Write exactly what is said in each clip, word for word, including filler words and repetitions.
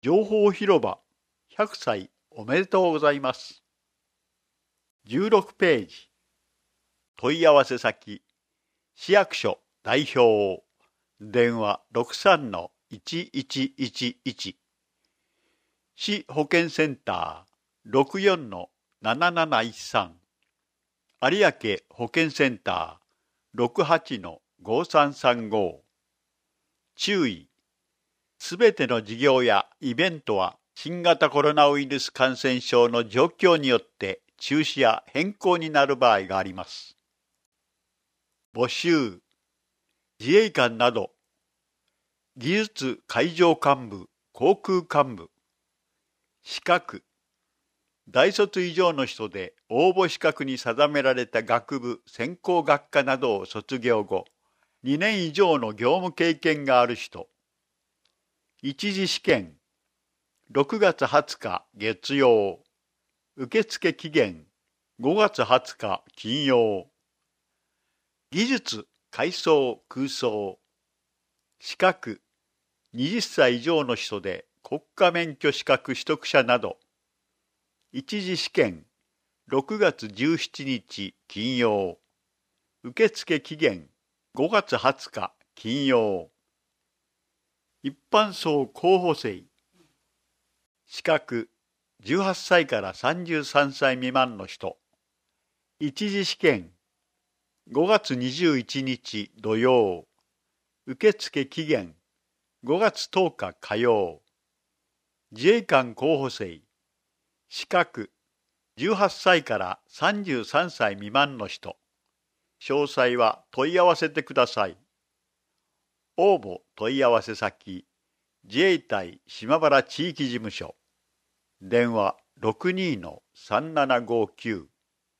情報広場ひゃくさいおめでとうございます。じゅうろくページ。問い合わせ先、市役所代表、電話 ろくさんのいちいちいちいち、市保健センター ろくよんのなななないちさん、有明保健センター ろくはちのごさんさんご。注意。すべての事業やイベントは新型コロナウイルス感染症の状況によって中止や変更になる場合があります。募集。自衛官など、技術海上幹部、航空幹部、資格、大卒以上の人で応募資格に定められた学部、専攻学科などを卒業後、にねん以上の業務経験がある人、一次試験、ろくがつはつか月曜、受付期限ごがつはつか金曜、技術海藻空想、資格はたち以上の人で国家免許資格取得者など、一次試験ろくがつじゅうしちにち金曜、受付期限ごがつはつか金曜、一般層候補生、資格じゅうはっさいからさんじゅうさんさい未満の人、一次試験ごがつにじゅういちにち土曜、受付期限ごがつとおか火曜、自衛官候補生、資格じゅうはっさいからさんじゅうさんさい未満の人、詳細は問い合わせてください。応募問い合わせ先、自衛隊島原地域事務所、電話 ろくにのさんななごきゅう。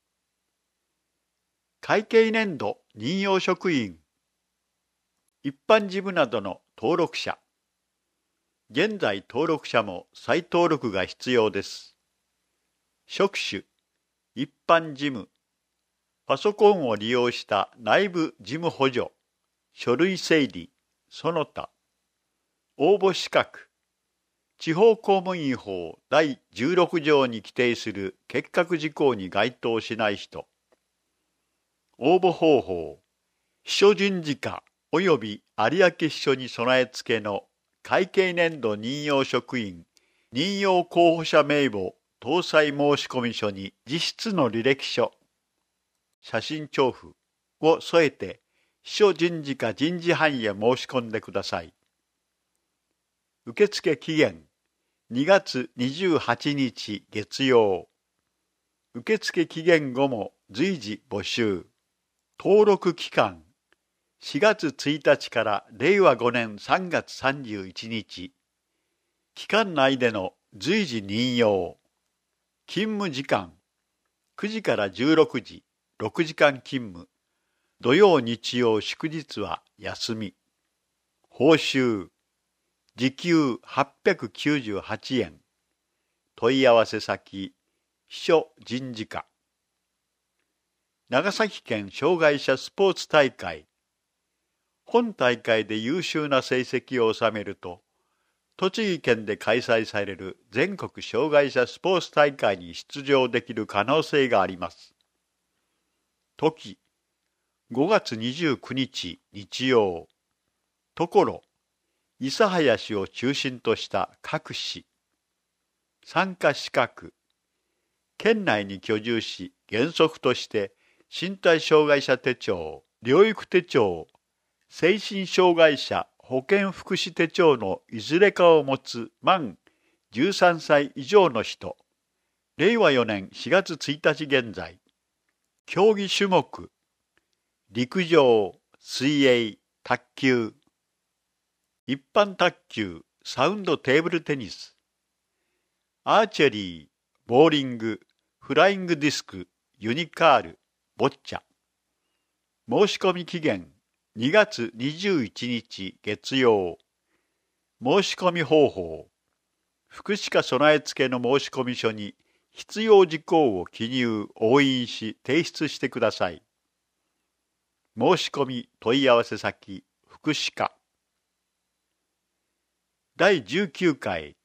会計年度任用職員、一般事務などの登録者。現在登録者も再登録が必要です。職種、一般事務、パソコンを利用した内部事務補助、書類整理、その他。応募資格、地方公務員法だいじゅうろくじょうに規定する欠格事項に該当しない人。応募方法、秘書人事課及び有明秘書に備え付けの会計年度任用職員任用候補者名簿搭載申込書に実質の履歴書、写真帳付を添えて秘書人事課人事班へ申し込んでください。受付期限にがつにじゅうはちにち月曜。受付期限後も随時募集。登録期間しがつついたちかられいわごねんさんがつさんじゅういちにち。期間内での随時任用。勤務時間くじからじゅうろくじ、ろくじかん勤務。土曜日曜祝日は休み。報酬時給はっぴゃくきゅうじゅうはちえん。問い合わせ先、秘書人事課。長崎県障害者スポーツ大会。本大会で優秀な成績を収めると、栃木県で開催される全国障害者スポーツ大会に出場できる可能性があります。時、ごがつにじゅうくにち日曜。ところ、諫早市を中心とした各市。参加資格。県内に居住し、原則として身体障害者手帳、療育手帳、精神障害者保健福祉手帳のいずれかを持つ満じゅうさんさい以上の人。れいわよねんしがつついたち現在。競技種目。陸上、水泳、卓球。一般卓球、サウンドテーブルテニス。アーチェリー、ボーリング、フライングディスク、ユニカール、ボッチャ。申し込み期限にがつにじゅういちにち月曜。申し込み方法。福祉課備え付けの申込書に必要事項を記入・押印し提出してください。申し込み問い合わせ先、福祉課。だいじゅうきゅうかい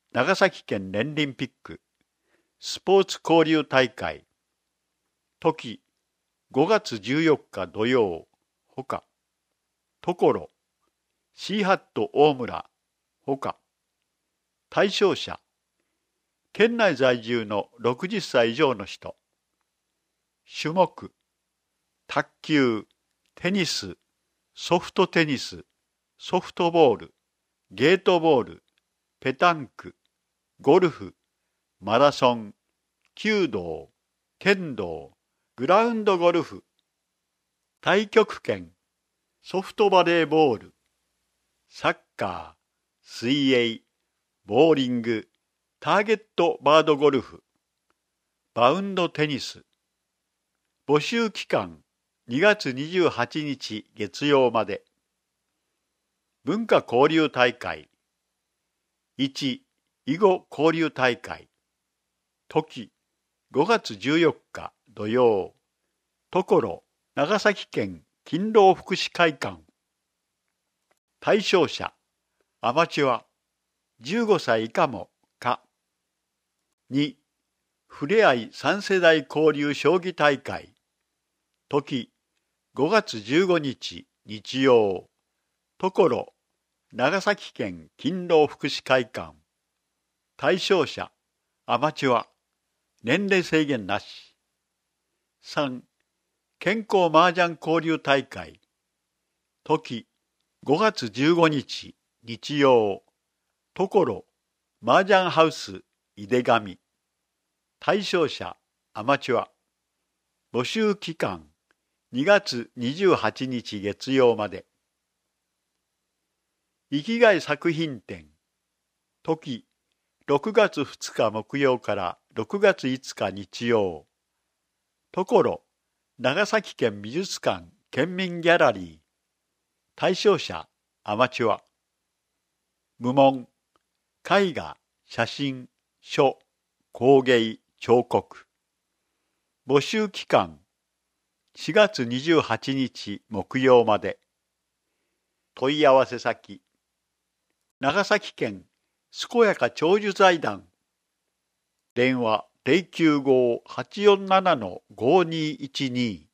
長崎県年輪ピックスポーツ交流大会時ごがつじゅうよっか土曜ほかところシーハット大村ほか対象者県内在住のろくじゅっさい以上の人種目卓球テニスソフトテニスソフトボールゲートボールペタンクゴルフマラソン弓道剣道グラウンドゴルフ太極拳ソフトバレーボールサッカー水泳ボーリングターゲットバードゴルフバウンドテニス募集期間にがつにじゅうはちにち月曜まで文化交流大会いち囲碁交流大会時ごがつじゅうよっか土曜ところ長崎県勤労福祉会館対象者アマチュアじゅうごさい以下も可にふれあい三世代交流将棋大会時ごがつじゅうごにち日曜ところ長崎県勤労福祉会館対象者アマチュア年齢制限なしさん健康麻雀交流大会時ごがつじゅうごにち日曜ところ麻雀ハウス井手上対象者アマチュア募集期間にがつにじゅうはちにち月曜まで生きがい作品展時ろくがつふつか木曜からろくがついつか日曜ところ長崎県美術館県民ギャラリー対象者アマチュア無門絵画写真書工芸彫刻募集期間しがつにじゅうはちにち木曜まで問い合わせ先長崎県健やか長寿財団電話 ゼロきゅうご はちよんなな ごにいちに